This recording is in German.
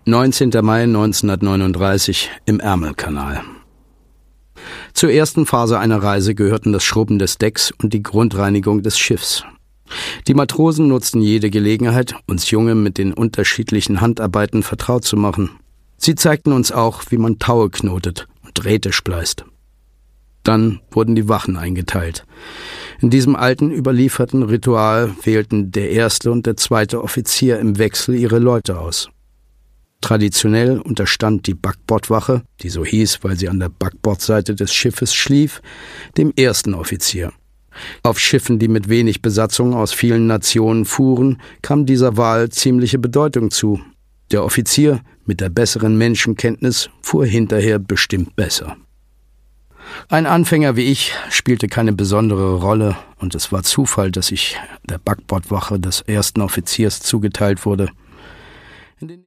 19. Mai 1939 im Ärmelkanal. Zur ersten Phase einer Reise gehörten das Schrubben des Decks und die Grundreinigung des Schiffs. Die Matrosen nutzten jede Gelegenheit, uns Junge mit den unterschiedlichen Handarbeiten vertraut zu machen. Sie zeigten uns auch, wie man Taue knotet und Drähte spleißt. Dann wurden die Wachen eingeteilt. In diesem alten, überlieferten Ritual wählten der erste und der zweite Offizier im Wechsel ihre Leute aus. Traditionell unterstand die Backbordwache, die so hieß, weil sie an der Backbordseite des Schiffes schlief, dem ersten Offizier. Auf Schiffen, die mit wenig Besatzung aus vielen Nationen fuhren, kam dieser Wahl ziemliche Bedeutung zu. Der Offizier mit der besseren Menschenkenntnis fuhr hinterher bestimmt besser. Ein Anfänger wie ich spielte keine besondere Rolle und es war Zufall, dass ich der Backbordwache des ersten Offiziers zugeteilt wurde.